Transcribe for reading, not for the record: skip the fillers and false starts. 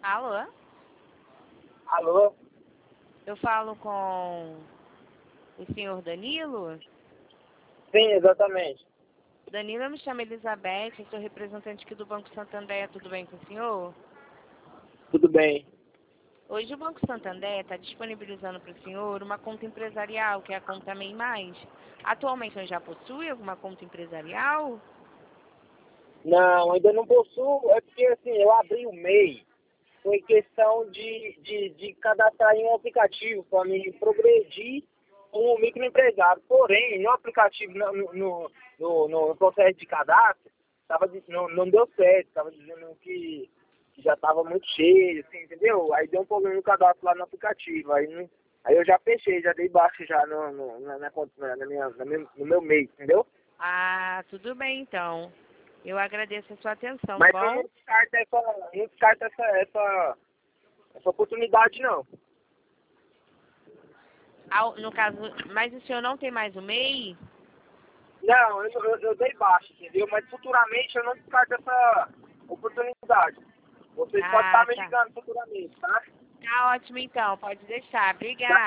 Alô? Alô? Eu falo com o senhor Danilo? Sim, exatamente. Danilo, eu me chamo Elizabeth, eu sou representante aqui do Banco Santander, tudo bem com o senhor? Tudo bem. Hoje o Banco Santander está disponibilizando para o senhor uma conta empresarial, que é a conta MEI Mais. Atualmente, o senhor já possui alguma conta empresarial? Não, ainda não possuo. É porque assim, eu abri o MEI. Foi questão de cadastrar em um aplicativo para me progredir como microempresário. Porém, no aplicativo, no processo de cadastro, não deu certo. Estava dizendo que já estava muito cheio, assim, entendeu? Aí deu um problema no cadastro lá no aplicativo. Aí eu já fechei, já dei baixo já no meu MEI, entendeu? Ah, tudo bem então. Eu agradeço a sua atenção, Mas eu bom? não descarto essa oportunidade, não. No caso, mas o senhor não tem mais o MEI? Não, eu dei baixo, entendeu? Mas futuramente eu não descarto essa oportunidade. Vocês podem Ah, estar me tá. ligando futuramente, tá? Tá ótimo então, pode deixar. Obrigada.